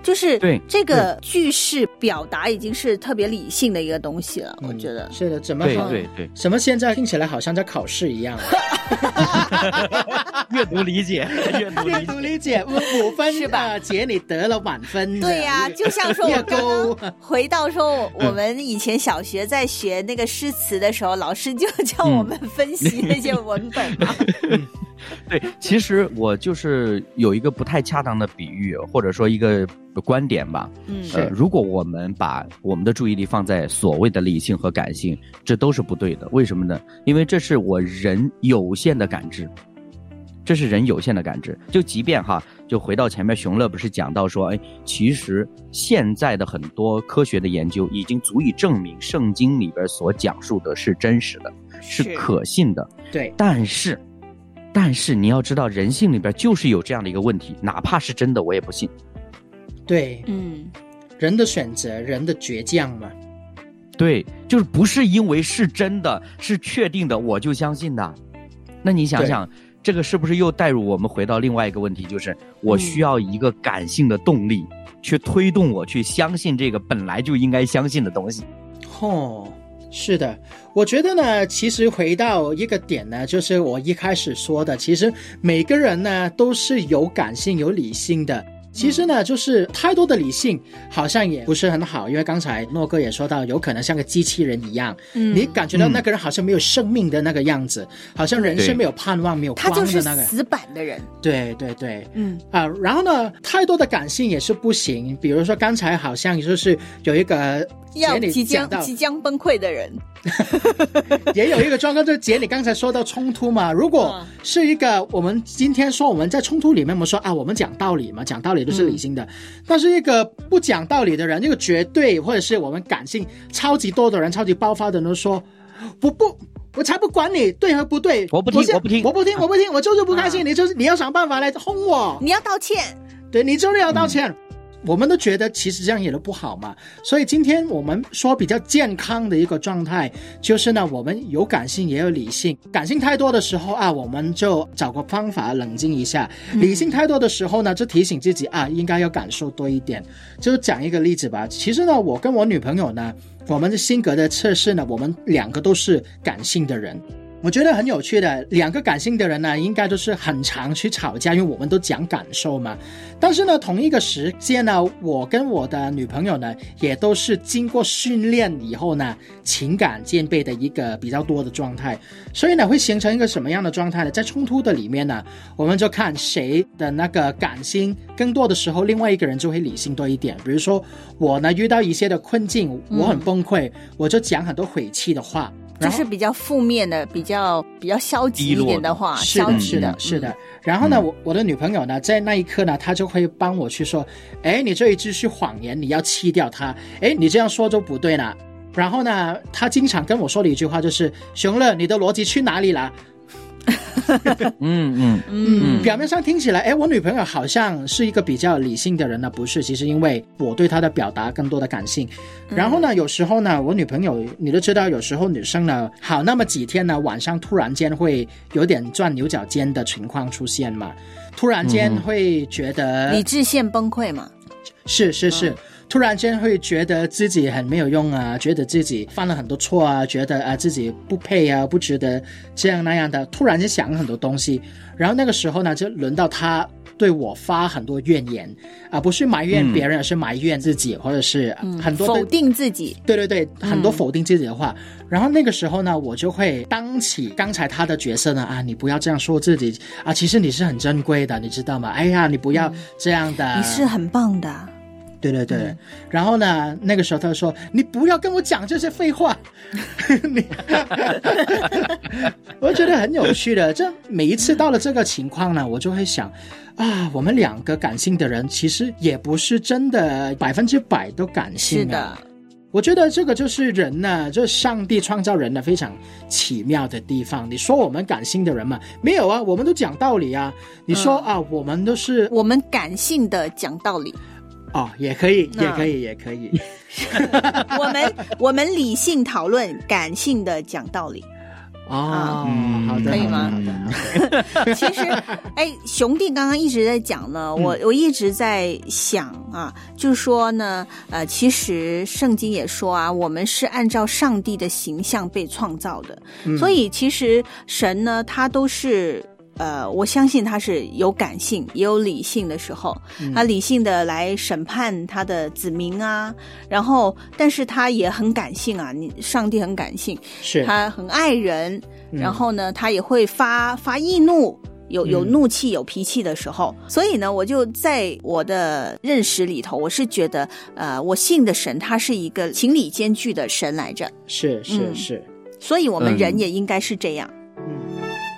就是对这个句式表达已经是特别理性的一个东西了， 嗯、 我觉得是的，怎么对对对， 什么现在听起来好像在考试一样。 阅读理解，阅读理解， 阅读理解，五分是吧？ 姐你得了满分。 对呀、啊，就像说我刚刚回到说我们以前小学在学那个诗词的时候，老师就叫我们分析那些文本嘛。 嗯对，其实我就是有一个不太恰当的比喻，或者说一个观点吧。 嗯， 呃，如果我们把我们的注意力放在所谓的理性和感性，这都是不对的。为什么呢？因为这是我人有限的感知，这是人有限的感知。就即便哈，就回到前面，熊乐不是讲到说，哎，其实现在的很多科学的研究已经足以证明圣经里边所讲述的是真实的，是可信的。 对， 但是。但是你要知道，人性里边就是有这样的一个问题，哪怕是真的，我也不信。 对， 嗯， 人的选择，人的倔强嘛。 对，就是不是因为是真的，是确定的，我就相信的。那你想想，这个是不是又带入我们回到另外一个问题，就是我需要一个感性的动力，嗯、去推动我去相信这个本来就应该相信的东西。 哦。是的，我觉得呢，其实回到一个点呢，就是我一开始说的，其实每个人呢都是有感性有理性的。其实呢，就是太多的理性好像也不是很好，因为刚才诺哥也说到，有可能像个机器人一样，嗯，你感觉到那个人好像没有生命的那个样子，嗯、好像人生没有盼望、没有光的那个， 他就是死板的人。 对对对， 嗯啊，然后呢，太多的感性也是不行。比如说刚才好像就是有一个要即将即将崩溃的人。 也有一个状况，就是姐你刚才说到冲突嘛，如果是一个我们今天说我们在冲突里面我们说啊，我们讲道理嘛，讲道理都是理性的、嗯、但是一个不讲道理的人，一个绝对或者是我们感性超级多的人，超级爆发的人都说我不我才不管你对和不对， 我不听我不听我不听我不听我就是不开心、啊、你就是你要想办法来轰我， 你要道歉， 对，你就是要道歉、嗯，我们都觉得其实这样也都不好嘛，所以今天我们说比较健康的一个状态就是呢，我们有感性也有理性，感性太多的时候啊，我们就找个方法冷静一下、嗯、理性太多的时候呢，就提醒自己啊，应该要感受多一点。就讲一个例子吧，其实呢，我跟我女朋友呢，我们的性格的测试呢，我们两个都是感性的人。我觉得很有趣的，两个感性的人呢，应该都是很常去吵架，因为我们都讲感受嘛。但是呢，同一个时间呢，我跟我的女朋友呢，也都是经过训练以后呢，情感兼备的一个比较多的状态。所以呢，会形成一个什么样的状态呢？在冲突的里面呢，我们就看谁的那个感性更多的时候，另外一个人就会理性多一点。比如说我呢，遇到一些的困境，我很崩溃，嗯、我就讲很多晦气的话。 就是比较负面的，比较比较消极一点的话， 是的，是的，是的。嗯、然后呢，我我的女朋友呢，在那一刻呢，她就会帮我去说，哎，你这一句是谎言，你要弃掉它。哎，你这样说就不对了。然后呢，她经常跟我说的一句话就是：“熊乐，你的逻辑去哪里了？” 嗯嗯嗯，表面上听起来，哎，我女朋友好像是一个比较理性的人呢，不是？其实因为我对她的表达更多的感性。然后呢，有时候呢，我女朋友你都知道，有时候女生呢，好那么几天呢，晚上突然间会有点钻牛角尖的情况出现嘛，突然间会觉得、 嗯、理智线崩溃嘛， 是是是。嗯，突然间会觉得自己很没有用啊，觉得自己犯了很多错啊，觉得啊自己不配啊，不值得这样那样的，突然间想很多东西，然后那个时候呢，就轮到他对我发很多怨言啊，不是埋怨别人，而、嗯、是埋怨自己，或者是很多、 嗯、否定自己， 对对对，很多否定自己的话、嗯。然后那个时候呢，我就会当起刚才他的角色呢，啊，你不要这样说自己啊，其实你是很珍贵的，你知道吗？哎呀，你不要这样的， 嗯、你是很棒的。 对对对、嗯，然后呢，那个时候他说：“你不要跟我讲这些废话。你”我觉得很有趣的。这每一次到了这个情况呢，我就会想啊，我们两个感性的人其实也不是真的百分之百都感性啊。 是的， 我觉得这个就是人呢，就是上帝创造人的非常奇妙的地方。你说我们感性的人嘛，没有啊，我们都讲道理啊。你说、嗯、啊，我们都是我们感性的讲道理。 哦，也可以，也可以，也可以。 我们我们理性讨论，感性的讲道理。 哦，嗯，好的， 可以吗？ 好的，好的。 其实，哎，熊弟刚刚一直在讲呢，我我一直在想啊，就是说呢，呃，其实圣经也说啊，我们是按照上帝的形象被创造的，嗯、所以其实神呢，他都是。呃，我相信他是有感性也有理性的时候，他理性的来审判他的子民啊，然后但是他也很感性啊，你上帝很感性， 是他很爱人，然后呢，他也会发发易怒。有有怒气有脾气的时候，嗯、所以呢，我就在我的认识里头，我是觉得，呃，我信的神他是一个情理兼具的神来着， 是是嗯、 是， 所以我们人也应该是这样。 嗯。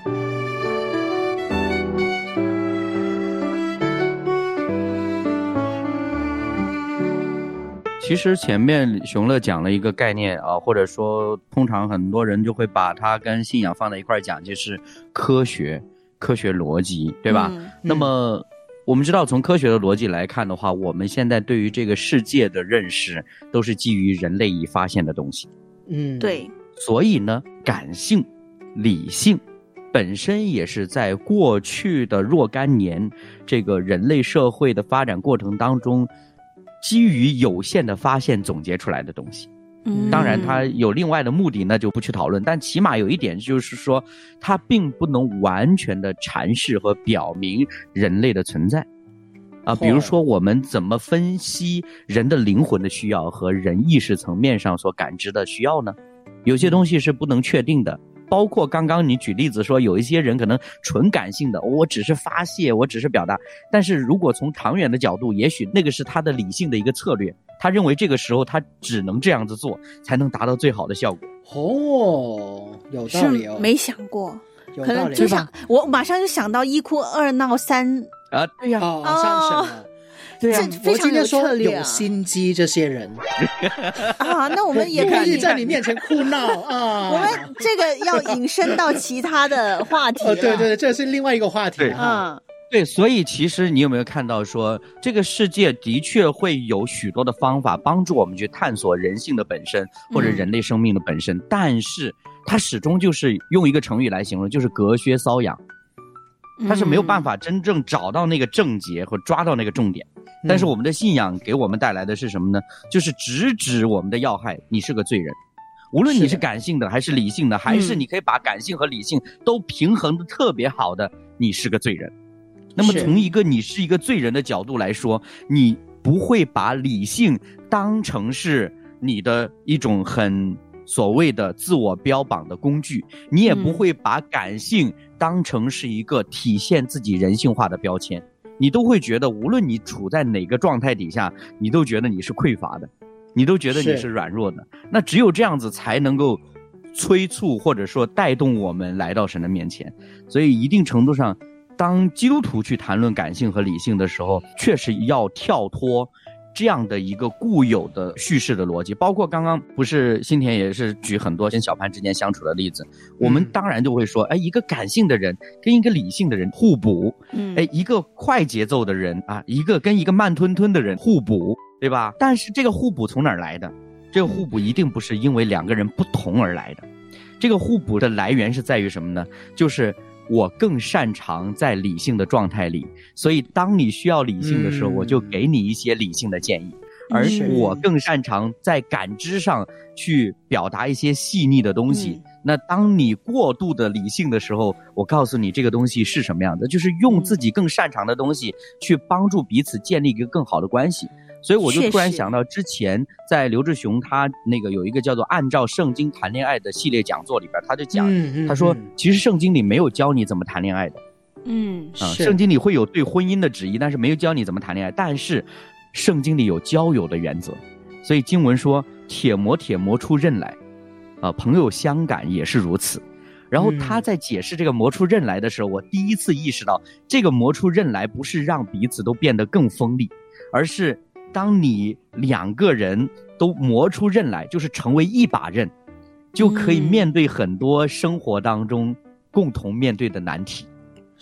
其实前面熊乐讲了一个概念啊，或者说通常很多人就会把它跟信仰放在一块讲，就是科学、科学逻辑，对吧？嗯、那么我们知道，从科学的逻辑来看的话，我们现在对于这个世界的认识都是基于人类已发现的东西。 嗯， 对。 所以呢，感性、理性本身也是在过去的若干年这个人类社会的发展过程当中，基于有限的发现总结出来的东西。嗯，当然它有另外的目的，那就不去讨论，但起码有一点就是说，它并不能完全的阐释和表明人类的存在啊。比如说我们怎么分析人的灵魂的需要和人意识层面上所感知的需要呢？有些东西是不能确定的，包括刚刚你举例子说有一些人可能纯感性的，我只是发泄，我只是表达，但是如果从长远的角度，也许那个是他的理性的一个策略，他认为这个时候他只能这样子做才能达到最好的效果。 哦，有道理哦， 没想过， 有可能就想我马上就想到一哭二闹三啊，对呀， 哦，上神了。 对啊， 我今天说有心机这些人啊，那我们也可以在你面前哭闹啊。 我们这个要引申到其他的话题了。 哦，对对对，这是另外一个话题啊。 对，所以其实你有没有看到说，这个世界的确会有许多的方法帮助我们去探索人性的本身或者人类生命的本身，嗯、但是它始终就是用一个成语来形容，就是隔靴搔痒。它是没有办法真正找到那个症结和抓到那个重点，嗯、但是我们的信仰给我们带来的是什么呢？就是直指我们的要害，你是个罪人。无论你是感性的还是理性的，还是你可以把感性和理性都平衡的特别好的，你是个罪人。那么从一个你是一个罪人的角度来说，你不会把理性当成是你的一种很所谓的自我标榜的工具，你也不会把感性当成是一个体现自己人性化的标签，你都会觉得无论你处在哪个状态底下，你都觉得你是匮乏的，你都觉得你是软弱的。那只有这样子才能够催促或者说带动我们来到神的面前。所以一定程度上，当基督徒去谈论感性和理性的时候，确实要跳脱这样的一个固有的叙事的逻辑。包括刚刚不是新田也是举很多跟小潘之间相处的例子，我们当然就会说，哎，一个感性的人跟一个理性的人互补，哎，一个快节奏的人啊，一个跟一个慢吞吞的人互补，对吧？但是这个互补从哪儿来的？这个互补一定不是因为两个人不同而来的，这个互补的来源是在于什么呢？就是我更擅长在理性的状态里，所以当你需要理性的时候，嗯、我就给你一些理性的建议，而我更擅长在感知上去表达一些细腻的东西。嗯、那当你过度的理性的时候，我告诉你这个东西是什么样的，就是用自己更擅长的东西去帮助彼此建立一个更好的关系。所以我就突然想到，之前在刘志雄他那个有一个叫做按照圣经谈恋爱的系列讲座里边，他就讲，嗯嗯、他说其实圣经里没有教你怎么谈恋爱的， 嗯， 啊，圣经里会有对婚姻的旨意，但是没有教你怎么谈恋爱。但是圣经里有交友的原则，所以经文说铁磨铁磨出刃来，啊，朋友相感也是如此。然后他在解释这个磨出刃来的时候，我第一次意识到，这个磨出刃来不是让彼此都变得更锋利，而是当你两个人都磨出刃来，就是成为一把刃，就可以面对很多生活当中共同面对的难题。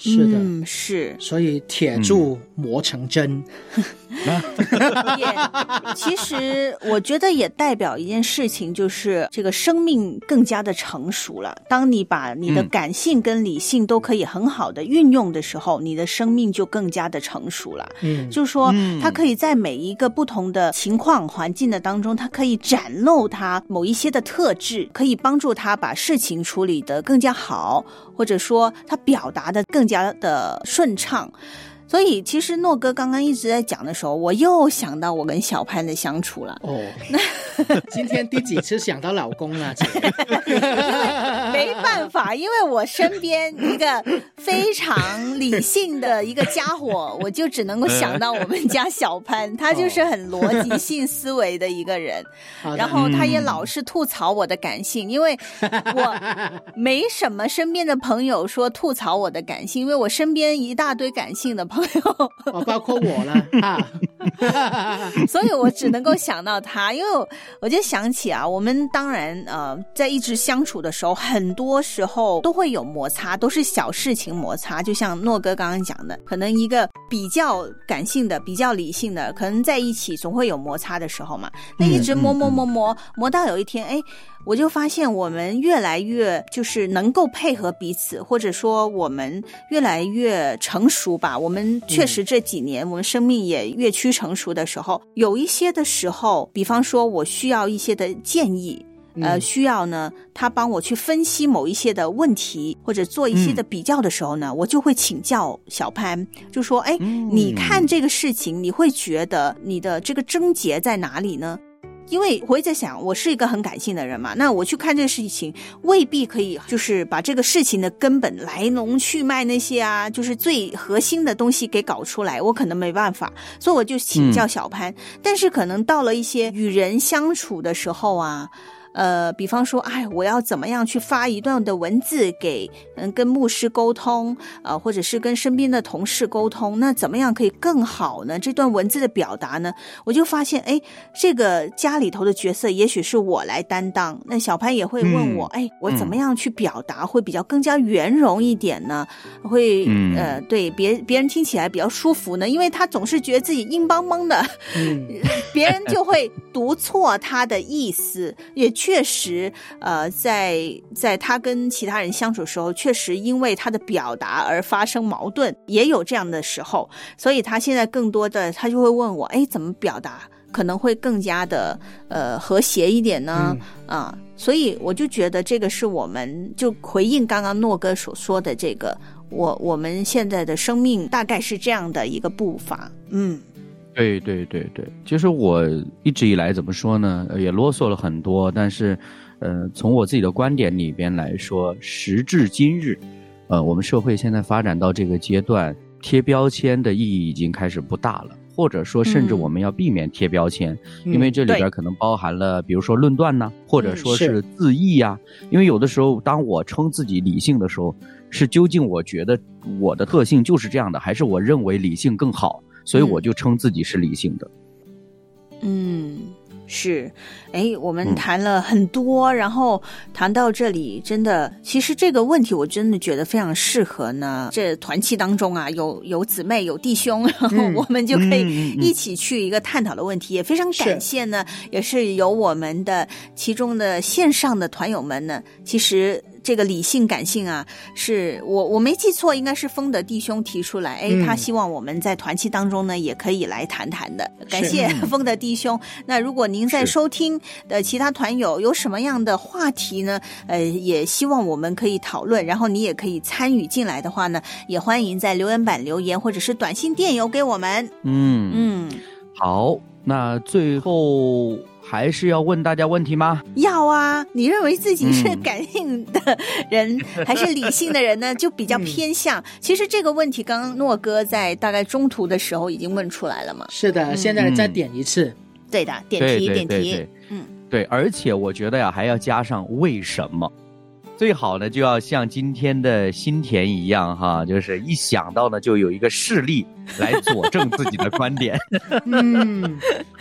是的， 嗯，是， 所以铁柱磨成针。 也其实我觉得也代表一件事情，就是这个生命更加的成熟了。当你把你的感性跟理性都可以很好的运用的时候，嗯、你的生命就更加的成熟了。嗯，就是说，它可以在每一个不同的情况环境的当中，它可以展露它某一些的特质，可以帮助它把事情处理得更加好，或者说它表达得更加的顺畅。所以其实诺哥刚刚一直在讲的时候，我又想到我跟小潘的相处了。哦， 今天第几次想到老公了？ 因为没办法，因为我身边一个非常理性的一个家伙，我就只能够想到我们家小潘，他就是很逻辑性思维的一个人。然后他也老是吐槽我的感性，因为我没什么身边的朋友说吐槽我的感性，因为我身边一大堆感性的朋友。 哦，包括我了啊， 所以我只能够想到他，因为我就想起啊，我们当然呃，在一直相处的时候，很多时候都会有摩擦，都是小事情摩擦。就像诺哥刚刚讲的，可能一个比较感性的、比较理性的，可能在一起总会有摩擦的时候嘛。那一直磨磨磨磨磨到有一天，哎。我就发现我们越来越就是能够配合彼此，或者说我们越来越成熟吧。我们确实这几年、嗯、我们生命也越趋成熟的时候，有一些的时候，比方说我需要一些的建议，呃，需要呢他帮我去分析某一些的问题，或者做一些的比较的时候呢、嗯、我就会请教小潘，就说哎、嗯，你看这个事情你会觉得你的这个症结在哪里呢？因为我会在想，我是一个很感性的人嘛，那我去看这个事情未必可以就是把这个事情的根本来龙去脉那些啊，就是最核心的东西给搞出来，我可能没办法，所以我就请教小潘、嗯、但是可能到了一些与人相处的时候啊，呃，比方说，哎，我要怎么样去发一段的文字给嗯跟牧师沟通，呃，或者是跟身边的同事沟通，那怎么样可以更好呢？这段文字的表达呢，我就发现，哎，这个家里头的角色也许是我来担当，那小潘也会问我，嗯、哎，我怎么样去表达会比较更加圆融一点呢？会呃，对别别人听起来比较舒服呢？因为他总是觉得自己硬邦邦的，嗯、别人就会读错他的意思，也。确实呃在在他跟其他人相处的时候，确实因为他的表达而发生矛盾，也有这样的时候，所以他现在更多的他就会问我，哎，怎么表达可能会更加的呃和谐一点呢？嗯、啊，所以我就觉得这个是我们就回应刚刚诺哥所说的这个，我我们现在的生命大概是这样的一个步伐。嗯， 对对对对，其实我一直以来怎么说呢，也啰嗦了很多，但是呃，从我自己的观点里边来说，时至今日呃，我们社会现在发展到这个阶段，贴标签的意义已经开始不大了，或者说甚至我们要避免贴标签、嗯、因为这里边可能包含了比如说论断呢、啊，或者说是自意啊、嗯、因为有的时候当我称自己理性的时候，是究竟我觉得我的特性就是这样的，还是我认为理性更好，所以我就称自己是理性的。 嗯，是。哎，我们谈了很多、嗯、然后谈到这里，真的其实这个问题我真的觉得非常适合呢，这团契当中啊，有有姊妹有弟兄，然后我们就可以一起去一个探讨的问题、嗯、也非常感谢呢，也是有我们的其中的线上的团友们呢，其实这个理性感性啊，是我我没记错，应该是丰德弟兄提出来，哎、嗯，他希望我们在团契当中呢也可以来谈谈的，感谢丰德弟兄。那如果您在收听的其他团友有什么样的话题呢？呃，也希望我们可以讨论，然后你也可以参与进来的话呢，也欢迎在留言板留言或者是短信电邮给我们。嗯嗯，好，那最后还是要问大家问题吗？ 要啊，你认为自己是感性的人、嗯、还是理性的人呢？就比较偏向、嗯、其实这个问题刚刚诺哥在大概中途的时候已经问出来了嘛。 是的、嗯、现在再点一次、 嗯、对的，点题对对对对点题嗯， 对，而且我觉得呀还要加上为什么，最好呢就要像今天的新田一样哈，就是一想到呢就有一个事例来佐证自己的观点。 嗯，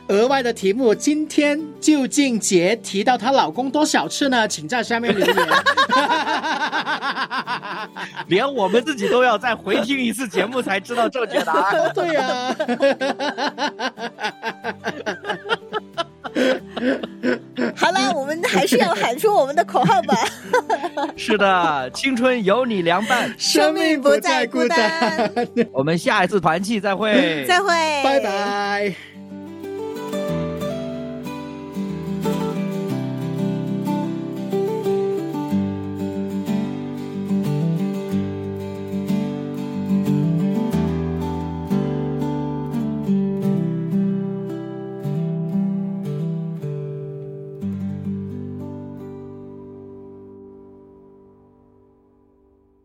额外的题目，今天究竟杰提到她老公多少次呢？请在下面留言。 连我们自己都要再回听一次节目才知道正确答案。 对呀、 好了，我们还是要喊出我们的口号吧。 是的，青春有你凉拌， 生命不再孤单。 我们下一次团契再会， 再会， 拜拜。